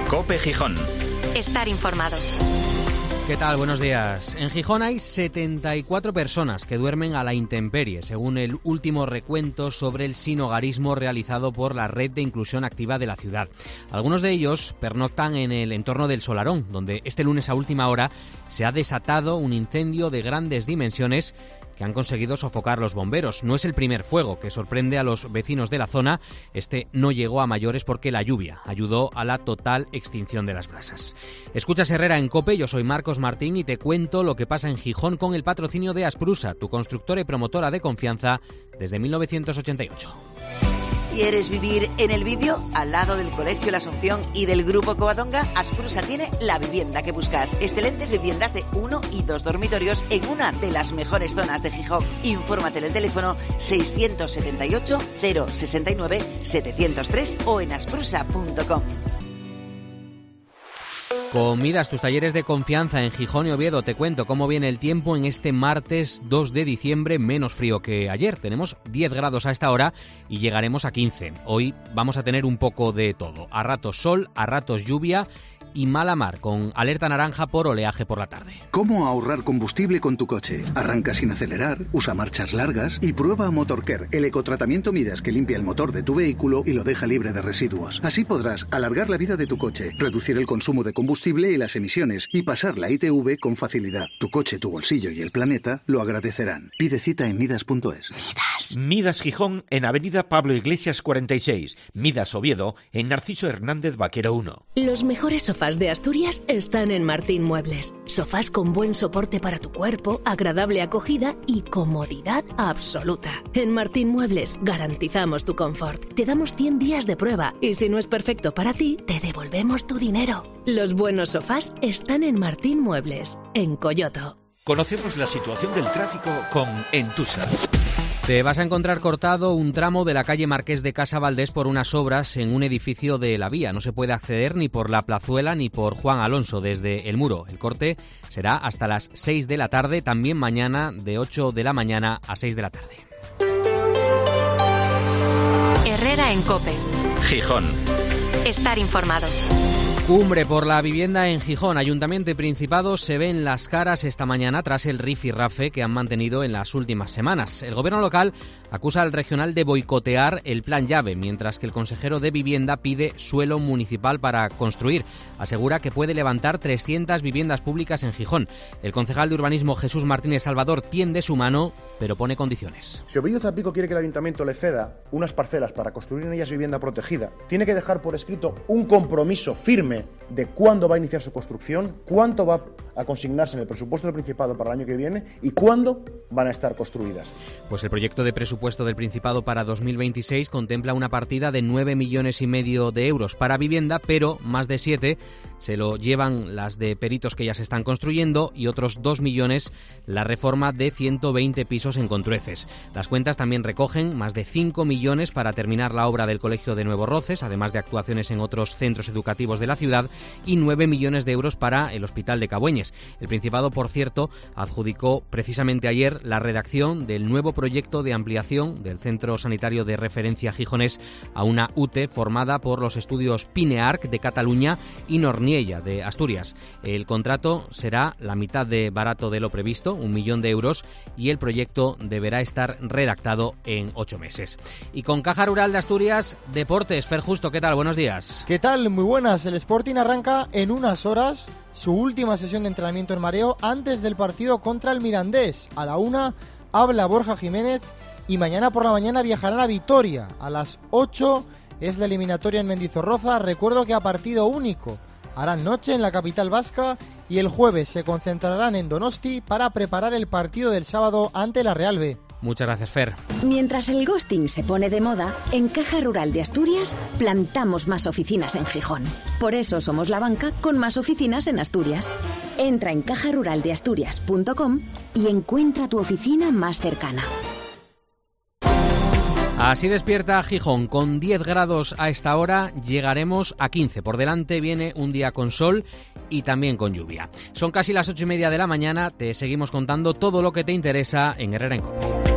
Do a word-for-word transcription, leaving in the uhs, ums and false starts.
COPE Gijón. Estar informados. ¿Qué tal? Buenos días. En Gijón hay setenta y cuatro personas que duermen a la intemperie, según el último recuento sobre el sinhogarismo realizado por la Red de Inclusión Activa de la ciudad. Algunos de ellos pernoctan en el entorno del Solarón, donde este lunes a última hora se ha desatado un incendio de grandes dimensiones que han conseguido sofocar los bomberos. No es el primer fuego que sorprende a los vecinos de la zona. Este no llegó a mayores porque la lluvia ayudó a la total extinción de las brasas. Escuchas Herrera en COPE, yo soy Marcos Martín y te cuento lo que pasa en Gijón con el patrocinio de Asprusa, tu constructora y promotora de confianza desde mil novecientos ochenta y ocho. ¿Quieres vivir en el Bibio? Al lado del Colegio La Asunción y del Grupo Covadonga, Asprusa tiene la vivienda que buscas. Excelentes viviendas de uno y dos dormitorios en una de las mejores zonas de Gijón. Infórmate en el teléfono seiscientos setenta y ocho, cero sesenta y nueve, setecientos tres o en asprusa punto com. Con Midas, tus talleres de confianza en Gijón y Oviedo, te cuento cómo viene el tiempo en este martes dos de diciembre, menos frío que ayer. Tenemos diez grados a esta hora y llegaremos a quince. Hoy vamos a tener un poco de todo. A ratos sol, a ratos lluvia y mala mar, con alerta naranja por oleaje por la tarde. ¿Cómo ahorrar combustible con tu coche? Arranca sin acelerar, usa marchas largas y prueba Motorcare, el ecotratamiento Midas que limpia el motor de tu vehículo y lo deja libre de residuos. Así podrás alargar la vida de tu coche, reducir el consumo de combustible y las emisiones y pasar la I T V con facilidad. Tu coche, tu bolsillo y el planeta lo agradecerán. Pide cita en midas punto es. Midas. Midas Gijón en Avenida Pablo Iglesias cuarenta y seis. Midas Oviedo en Narciso Hernández Vaquero uno. Los mejores sofás de Asturias están en Martín Muebles. Sofás con buen soporte para tu cuerpo, agradable acogida y comodidad absoluta. En Martín Muebles garantizamos tu confort. Te damos cien días de prueba y si no es perfecto para ti, te devolvemos tu dinero. Los buenos sofás están en Martín Muebles, en Coyoto. Conocemos la situación del tráfico con Entusa. Te vas a encontrar cortado un tramo de la calle Marqués de Casa Valdés por unas obras en un edificio de la vía. No se puede acceder ni por la Plazuela ni por Juan Alonso desde el muro. El corte será hasta las seis de la tarde, también mañana de ocho de la mañana a seis de la tarde. Herrera en COPE. Gijón. Estar informados. Cumbre por la vivienda en Gijón. Ayuntamiento y Principado se ven las caras esta mañana tras el rifirrafe que han mantenido en las últimas semanas. El gobierno local acusa al regional de boicotear el plan llave, mientras que el consejero de Vivienda pide suelo municipal para construir. Asegura que puede levantar trescientas viviendas públicas en Gijón. El concejal de Urbanismo Jesús Martínez Salvador tiende su mano, pero pone condiciones. Si Ovidio Zapico quiere que el ayuntamiento le ceda unas parcelas para construir en ellas vivienda protegida, tiene que dejar por escrito un compromiso firme de cuándo va a iniciar su construcción, cuánto va a consignarse en el presupuesto del Principado para el año que viene y cuándo van a estar construidas. Pues el proyecto de presupuesto del Principado para dos mil veintiséis contempla una partida de nueve millones y medio de euros para vivienda, pero más de siete se lo llevan las de peritos que ya se están construyendo y otros dos millones la reforma de ciento veinte pisos en Contrueces. Las cuentas también recogen más de cinco millones para terminar la obra del Colegio de Nuevo Roces, además de actuaciones en otros centros educativos de la ciudad, y nueve millones de euros para el Hospital de Cabueñes. El Principado, por cierto, adjudicó precisamente ayer la redacción del nuevo proyecto de ampliación del Centro Sanitario de Referencia Gijonés a una U T E formada por los estudios Pinearc de Cataluña y Norniella de Asturias. El contrato será la mitad de barato de lo previsto, un millón de euros, y el proyecto deberá estar redactado en ocho meses. Y con Caja Rural de Asturias, Deportes. Fer Justo, ¿qué tal? Buenos días. ¿Qué tal? Muy buenas. El Sporting arranca en unas horas su última sesión de entrenamiento en mareo antes del partido contra el Mirandés. A la una habla Borja Jiménez y mañana por la mañana viajarán a Vitoria. A las ocho es la eliminatoria en Mendizorroza. Recuerdo que a partido único harán noche en la capital vasca y el jueves se concentrarán en Donosti para preparar el partido del sábado ante la Real B. Muchas gracias, Fer. Mientras el ghosting se pone de moda, en Caja Rural de Asturias plantamos más oficinas en Gijón. Por eso somos la banca con más oficinas en Asturias. Entra en caja rural de asturias punto com y encuentra tu oficina más cercana. Así despierta Gijón, con diez grados a esta hora, llegaremos a quince. Por delante viene un día con sol y también con lluvia. Son casi las ocho y media de la mañana, te seguimos contando todo lo que te interesa en Herrera en COPE.